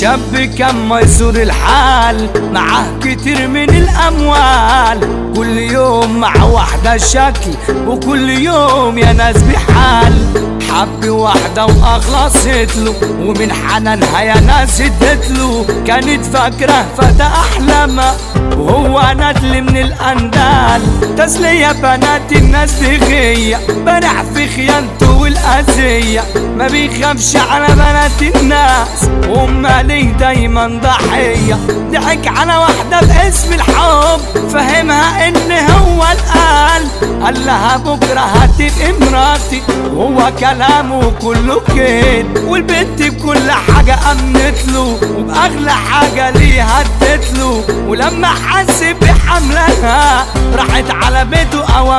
شاب كان ميسور الحال، معاه كتير من الأموال، كل يوم مع واحدة شكل وكل يوم يا ناس بحال. حب واحدة وأخلصت له ومن حنانها يا ناس ادتله، كانت فاكرة فتى أحلامها وهو ندل من الأندال. تسلية بنات الناس بغية، بنع في خيانته والأذية، ما بيخافش على بنات الناس وهم ليه دايما ضحية. ضحك على واحدة باسم الحب، فهمها ان هو القال، قال لها بكرة هتبقى مراتي، وهو كلامه كله كده، والبنت بكل حاجة أمنت له وبأغلى حاجة ليها ادتله. ولما حس بحملها راحت على بيته قوام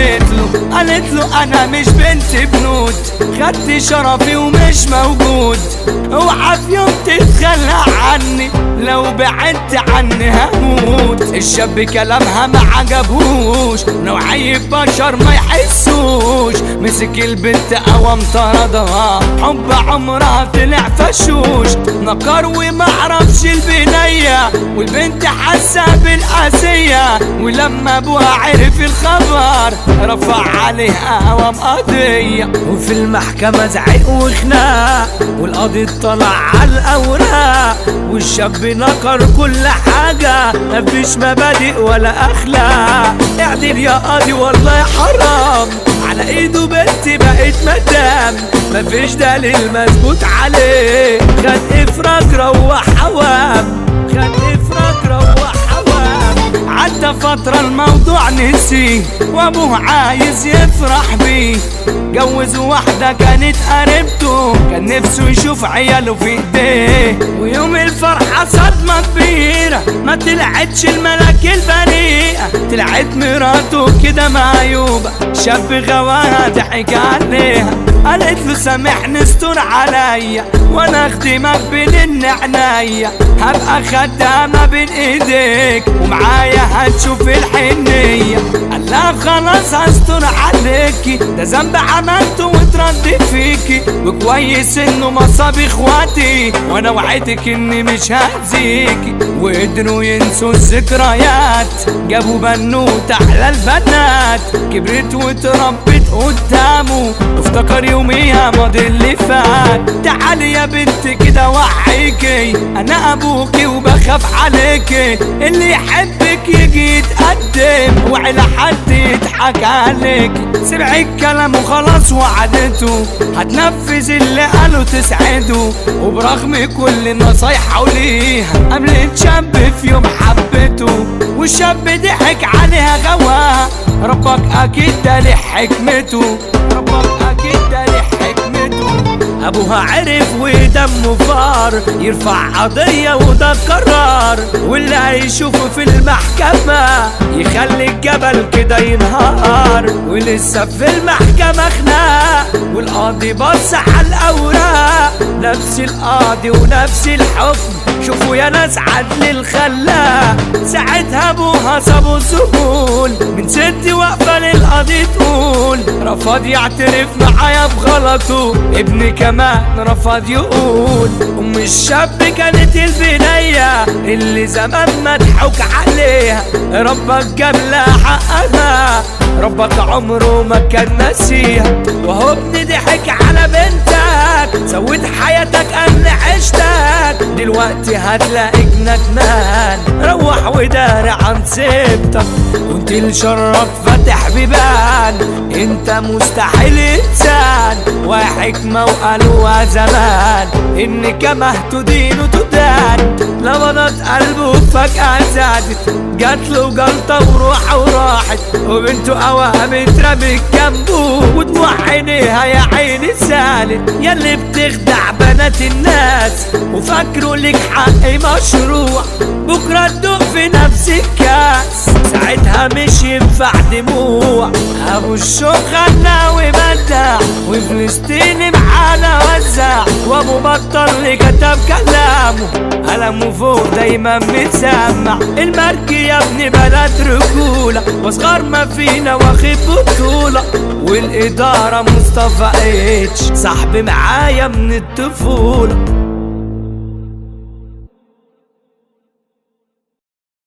قالت له انا مش بنت بنود، خدت شرفي ومش موجود، اوعى في يوم تتخلى عني، لو بعدت عني هموت. الشاب كلامها ما عجبهوش، نوعية بشر ما يحسوش، مسك البنت قوام طردها، حب عمرها طلع فشوش، نكر ومعرفش البنية، والبنت حاسة بالقاسية. ولما ابوها عرف الخبر رفع عليها قوام قضية، وفي المحكمة زعق وخناق، والقاضي اطلع على الأوراق، والشاب نكر كل حاجة، مفيش مبادئ ولا أخلاق. اعدل يا قاضي والله حرام، على ايده بنتي بقت مدام، مفيش دليل مثبوت عليه، خد افراج روح حوام، خد افراج روح حوام. عدى فترة الموضوع نسي، وابوه عايز يفرح بيه، جوز واحدة كانت قريبته، كان نفسه يشوف عياله في ايديه. ويوم الفرحة صدمة كبيرة، ما طلعتش الملك البريئة، طلعت مراته كده معيوبة، شاب غواها ضحك عليها، قالت له سامحني استر عليا، وانا اخدمك بين عنايا، هبقى خدامة بين ايديك، ومعايا هتشوف الحنية. قال لها خلاص هستر عليكي، ده ذنب عملته واترد فيكي، وكويس انه مصاب اخواتي، وانا وعدتك اني مش هأذيكي. وقدروا ينسوا الذكريات، جابوا بنوت احلى البنات، كبرت واتربت قدامه، وافتكر يوميها ماضي اللي فات. تعالي يا بنت كده وعيكي، انا ابوكي وبخاف عليكي، اللي يحبك يجي يتقدم، وعلى حد يضحك عليكي. سمع الكلام وخلاص وعدته، هتنفذ اللي قاله تسعده، وبرغم كل النصايح وليها قابلت شاب في يوم حبته، والشاب ضحك عليها غواها، ربك اكيد ده له حكمته، ربك اكيد ده له حكمته. ابوها عرف ودمه فار، يرفع قضية وده قرار، واللي هيشوفه في المحكمة يخلي الجبل كده ينهار. ولسه في المحكمة خناق، والقاضي بص على الأوراق، نفس القاضي ونفس الحكم، شوفوا يا ناس عدل الخلاق. ساعتها ابوها صابوا الذهول، من ست واقفة للقاضي تقول، رفض يعترف معايا بغلطه، ابني كمان رفض يقول. ام الشاب كانت البنية اللي زمان مضحوك عليها، ربك جاب لها حقها، ربك عمره ما كان ناسيها. وهو ابني ضحك على بنتك، سويت حياتك قبل عشتك، دلوقتي هتلاقيك ندمان، روح وداري عن سيبتك، كنت لشرك فاتح بيبان، انت مستحيل انسان، وحكمة وقالوها زمان، ان كما تدين تدان. لبضت قلبه فجأة زادت، جاتله جلطة وروحه وراحت، وبنته قوام اترمت جنبه، ودموع عينيها يا عيني سالت. ياللي بتخدع بنات الناس وفاكروا لك حق مشروع، بكرة تدوق في نفس الكاس، ساعتها مش ينفع دموع. ابو الشوق غنى وبدع، وفلسطين معانا وزع، وابو بطل اللي كتب كلامه قلمه فوق دايما متسمع. المركي يا ابني بلد رجولة، واصغر ما فينا واخد بطولة، والإدارة مصطفى اتش صاحبي معايا من الطفولة.